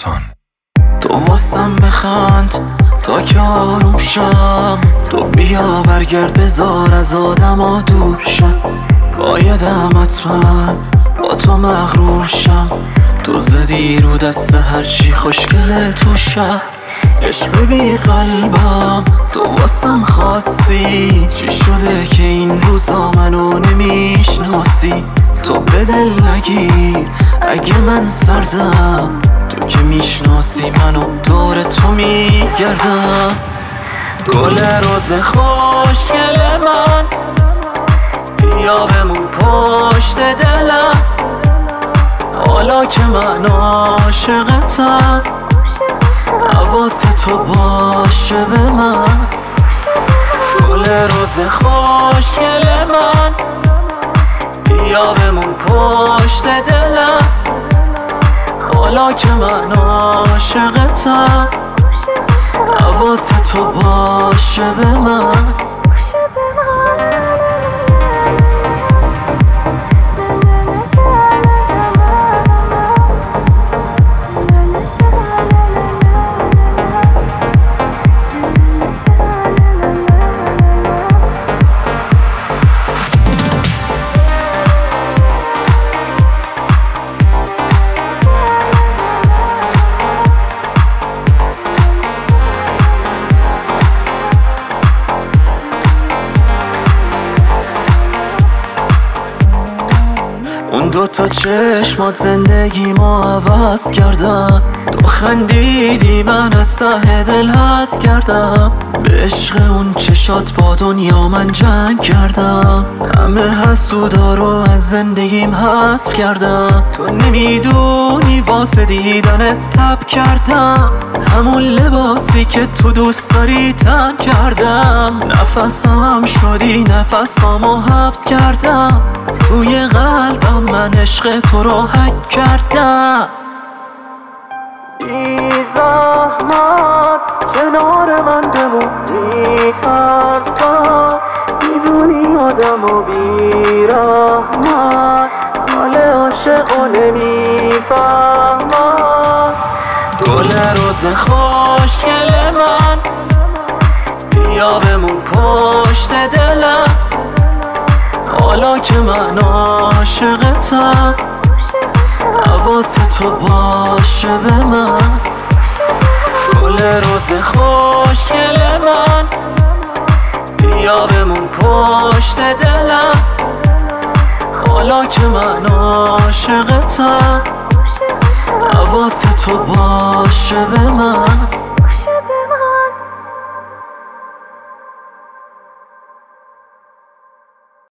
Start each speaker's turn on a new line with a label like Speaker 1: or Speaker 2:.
Speaker 1: رسان.
Speaker 2: تو واسم بخند تا که آروم شم، تو بیا برگرد بذار از آدما دور شم. بایدم حتما با تو مغرور شم، تو زدی رو دست هرچی خوشگله تو شهر. عشق بی قلبم تو واسم خواستی، چی شده که این روزا منو نمیشناسی؟ تو به دل نگیر اگه من سردم، تو که میشناسی منو دور تو میگردم. گل روز خوشگل من بیا بمون پشت دلم، حالا که من عاشقتم حواس تو باشه به من. گل روز خوشگل من بیا بمون پشت دلم، حالا که من عاشقتم حواس تو باشه به من. اون دوتا چشمات زندگی ما عوض کردن، تو خندیدی من از ته دل هست کردم. به عشق اون چشات با دنیا من جنگ کردم، همه حسودا رو از زندگیم حذف کردم. تو نمیدونی واسه دیدنت تب کردم، همون لباسی که تو دوست داری تن کردم. نفسم شدی نفسامو حبس کردم، توی قلبم من عشق تو رو حک کردم. بی زحمت کنار من بمون، میترسم میدونی آدم و بی رحمت حال عاشق و نمیفهمم. گل روز خوشگل من بیا بمون پشت دلم، حالا که من عاشقتم حواس تو باشه به من. گل روز خوشگل من بیا بمون پشت دلم، حالا که من عاشقتم حواس تو باشه به من.